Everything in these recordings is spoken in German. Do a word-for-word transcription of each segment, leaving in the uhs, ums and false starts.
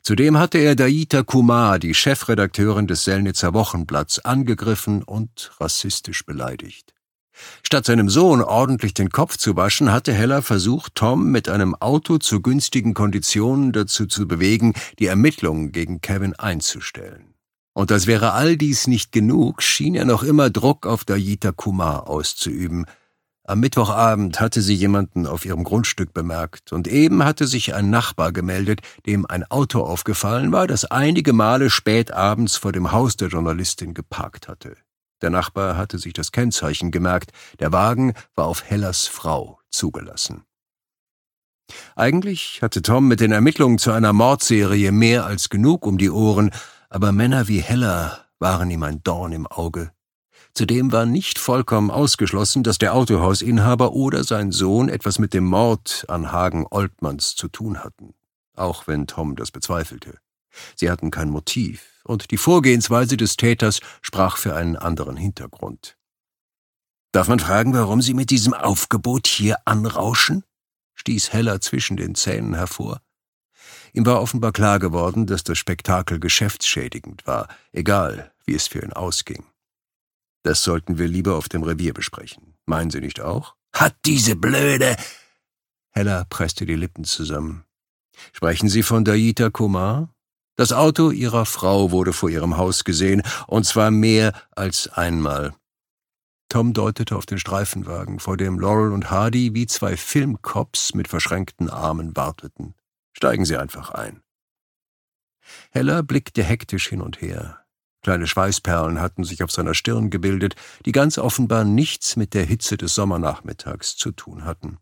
Zudem hatte er Dayita Kumar, die Chefredakteurin des Selnitzer Wochenblatts, angegriffen und rassistisch beleidigt. Statt seinem Sohn ordentlich den Kopf zu waschen, hatte Heller versucht, Tom mit einem Auto zu günstigen Konditionen dazu zu bewegen, die Ermittlungen gegen Kevin einzustellen. Und als wäre all dies nicht genug, schien er noch immer Druck auf Dayita Kumar auszuüben. Am Mittwochabend hatte sie jemanden auf ihrem Grundstück bemerkt, und eben hatte sich ein Nachbar gemeldet, dem ein Auto aufgefallen war, das einige Male spät abends vor dem Haus der Journalistin geparkt hatte. Der Nachbar hatte sich das Kennzeichen gemerkt, der Wagen war auf Hellers Frau zugelassen. Eigentlich hatte Tom mit den Ermittlungen zu einer Mordserie mehr als genug um die Ohren, aber Männer wie Heller waren ihm ein Dorn im Auge. Zudem war nicht vollkommen ausgeschlossen, dass der Autohausinhaber oder sein Sohn etwas mit dem Mord an Hagen Oltmanns zu tun hatten, auch wenn Tom das bezweifelte. Sie hatten kein Motiv, und die Vorgehensweise des Täters sprach für einen anderen Hintergrund. »Darf man fragen, warum Sie mit diesem Aufgebot hier anrauschen?« stieß Heller zwischen den Zähnen hervor. Ihm war offenbar klar geworden, dass das Spektakel geschäftsschädigend war, egal wie es für ihn ausging. »Das sollten wir lieber auf dem Revier besprechen. Meinen Sie nicht auch?« »Hat diese blöde...« Heller presste die Lippen zusammen. »Sprechen Sie von Dayita Kumar? Das Auto Ihrer Frau wurde vor Ihrem Haus gesehen, und zwar mehr als einmal.« Tom deutete auf den Streifenwagen, vor dem Laurel und Hardy wie zwei Filmcops mit verschränkten Armen warteten. »Steigen Sie einfach ein.« Heller blickte hektisch hin und her. Kleine Schweißperlen hatten sich auf seiner Stirn gebildet, die ganz offenbar nichts mit der Hitze des Sommernachmittags zu tun hatten.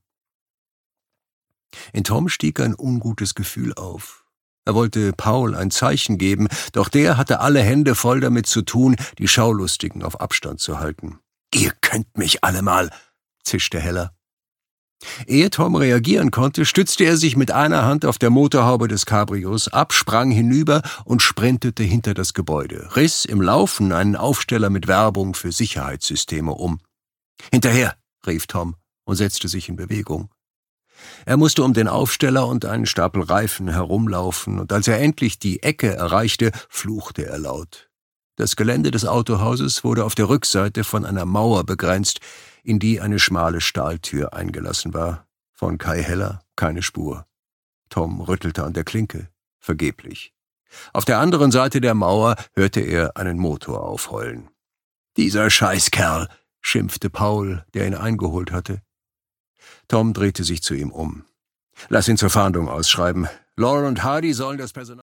In Tom stieg ein ungutes Gefühl auf. Er wollte Paul ein Zeichen geben, doch der hatte alle Hände voll damit zu tun, die Schaulustigen auf Abstand zu halten. »Ihr könnt mich alle mal«, zischte Heller. Ehe Tom reagieren konnte, stützte er sich mit einer Hand auf der Motorhaube des Cabrios ab, sprang hinüber und sprintete hinter das Gebäude, riss im Laufen einen Aufsteller mit Werbung für Sicherheitssysteme um. »Hinterher«, rief Tom und setzte sich in Bewegung. Er musste um den Aufsteller und einen Stapel Reifen herumlaufen, und als er endlich die Ecke erreichte, fluchte er laut. Das Gelände des Autohauses wurde auf der Rückseite von einer Mauer begrenzt, in die eine schmale Stahltür eingelassen war. Von Kai Heller keine Spur. Tom rüttelte an der Klinke, vergeblich. Auf der anderen Seite der Mauer hörte er einen Motor aufheulen. »Dieser Scheißkerl«, schimpfte Paul, der ihn eingeholt hatte. Tom drehte sich zu ihm um. »Lass ihn zur Fahndung ausschreiben. Laurel und Hardy sollen das Personal...«